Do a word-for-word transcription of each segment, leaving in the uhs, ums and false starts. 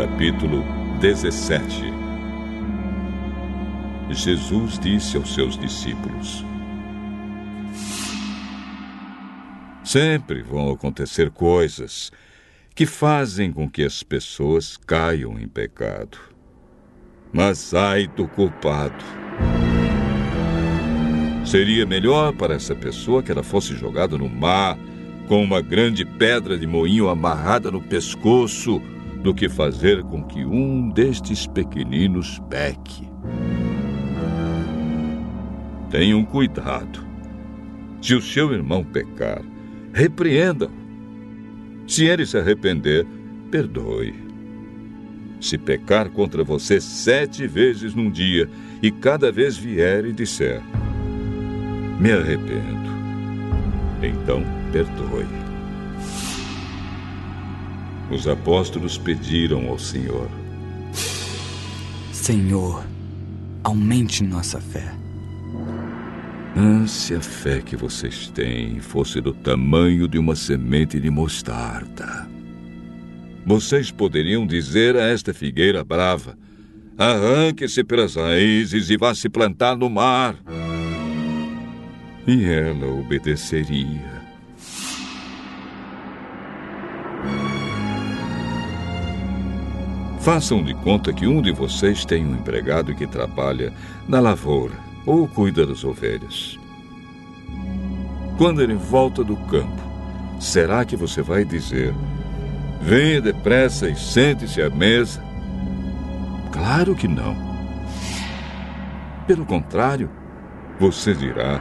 capítulo dezessete. Jesus disse aos seus discípulos: sempre vão acontecer coisas que fazem com que as pessoas caiam em pecado. Mas ai do culpado! Seria melhor para essa pessoa que ela fosse jogada no mar com uma grande pedra de moinho amarrada no pescoço do que fazer com que um destes pequeninos peque. Tenham cuidado. Se o seu irmão pecar, repreenda-o. Se ele se arrepender, perdoe. Se pecar contra você sete vezes num dia, e cada vez vier e disser: me arrependo, então perdoe. Os apóstolos pediram ao Senhor: Senhor, aumente nossa fé. Ah, se a fé que vocês têm fosse do tamanho de uma semente de mostarda, vocês poderiam dizer a esta figueira brava: arranque-se pelas raízes e vá se plantar no mar. E ela obedeceria. Façam de conta que um de vocês tem um empregado que trabalha na lavoura ou cuida das ovelhas. Quando ele volta do campo, será que você vai dizer: venha depressa e sente-se à mesa? Claro que não. Pelo contrário, você dirá: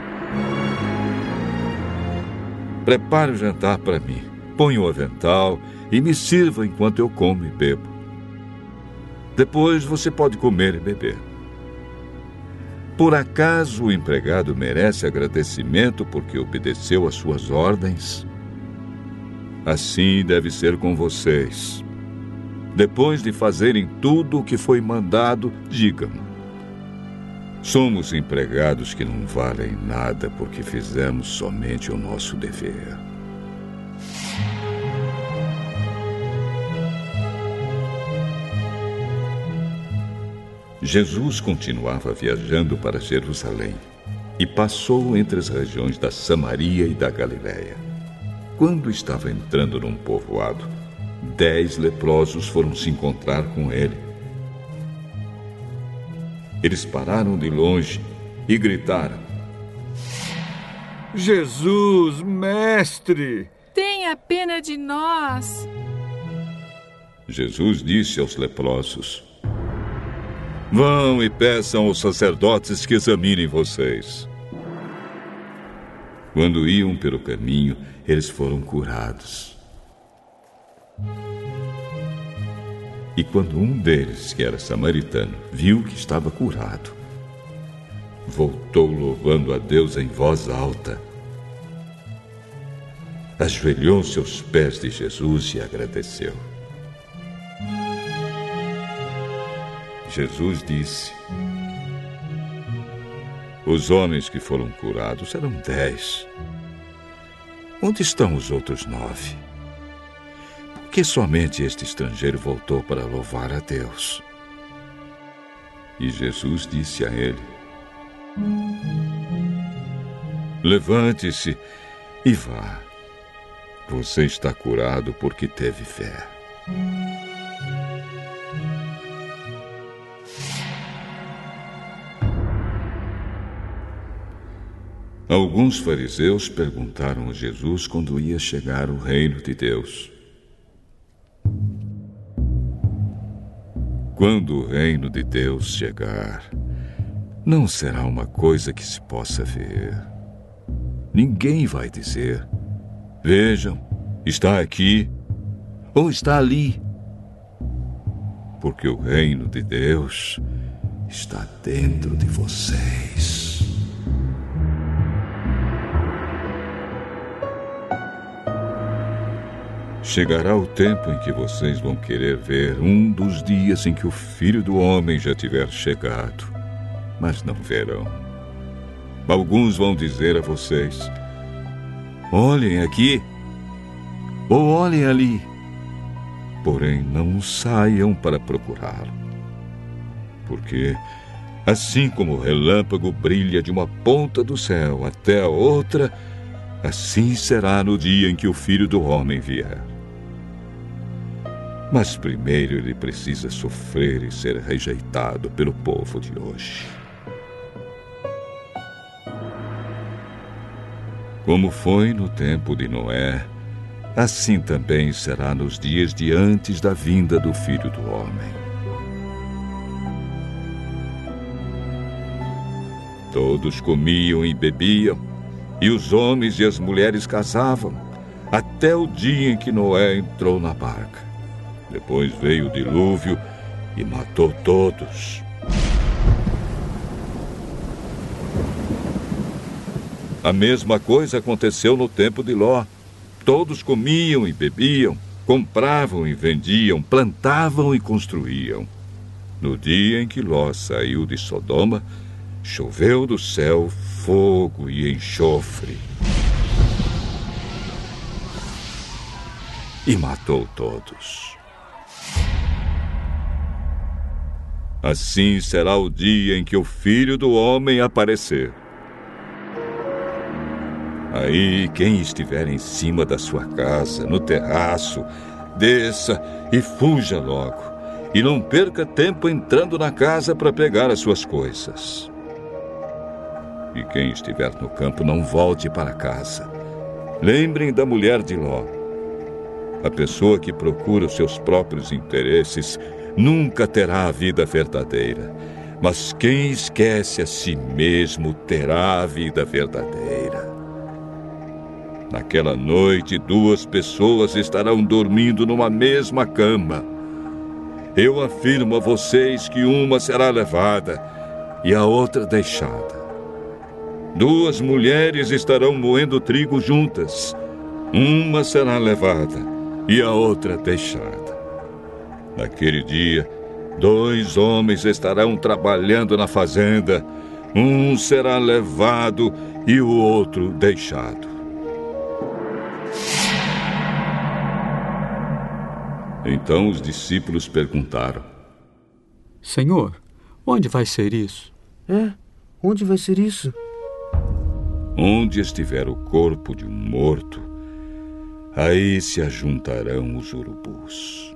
prepare o jantar para mim, ponha o avental e me sirva enquanto eu como e bebo. Depois você pode comer e beber. Por acaso o empregado merece agradecimento porque obedeceu às suas ordens? Assim deve ser com vocês. Depois de fazerem tudo o que foi mandado, digam: somos empregados que não valem nada porque fizemos somente o nosso dever. Jesus continuava viajando para Jerusalém e passou entre as regiões da Samaria e da Galiléia. Quando estava entrando num povoado, dez leprosos foram se encontrar com ele. Eles pararam de longe e gritaram: Jesus, mestre! Tenha pena de nós! Jesus disse aos leprosos: vão e peçam aos sacerdotes que examinem vocês. Quando iam pelo caminho, eles foram curados. E quando um deles, que era samaritano, viu que estava curado, voltou louvando a Deus em voz alta. Ajoelhou-se aos pés de Jesus e agradeceu. Jesus disse: os homens que foram curados eram dez. Onde estão os outros nove? Por que somente este estrangeiro voltou para louvar a Deus? E Jesus disse a ele: levante-se e vá. Você está curado porque teve fé. Alguns fariseus perguntaram a Jesus quando ia chegar o reino de Deus. Quando o reino de Deus chegar, não será uma coisa que se possa ver. Ninguém vai dizer: vejam, está aqui ou está ali. Porque o reino de Deus está dentro de vocês. Chegará o tempo em que vocês vão querer ver um dos dias em que o Filho do Homem já tiver chegado, mas não verão. Alguns vão dizer a vocês: olhem aqui, ou olhem ali. porém não saiam para procurá-lo. Porque, assim como o relâmpago brilha de uma ponta do céu até a outra, assim será no dia em que o Filho do Homem vier. Mas primeiro ele precisa sofrer e ser rejeitado pelo povo de hoje. Como foi no tempo de Noé, assim também será nos dias de antes da vinda do Filho do Homem. Todos comiam e bebiam, e os homens e as mulheres casavam, até o dia em que Noé entrou na barca. Depois veio o dilúvio e matou todos. A mesma coisa aconteceu no tempo de Ló. Todos comiam e bebiam, compravam e vendiam, plantavam e construíam. No dia em que Ló saiu de Sodoma, choveu do céu fogo e enxofre e matou todos. Assim será o dia em que o Filho do Homem aparecer. Aí quem estiver em cima da sua casa, no terraço, desça e fuja logo, e não perca tempo entrando na casa para pegar as suas coisas. E quem estiver no campo, não volte para casa. Lembrem da mulher de Ló. A pessoa que procura os seus próprios interesses nunca terá a vida verdadeira. Mas quem esquece a si mesmo terá a vida verdadeira. Naquela noite, duas pessoas estarão dormindo numa mesma cama. Eu afirmo a vocês que uma será levada e a outra deixada. Duas mulheres estarão moendo trigo juntas. Uma será levada e a outra deixada. Naquele dia, dois homens estarão trabalhando na fazenda. Um será levado e o outro deixado. Então os discípulos perguntaram: Senhor, onde vai ser isso? É, onde vai ser isso? Onde estiver o corpo de um morto, aí se ajuntarão os urubus.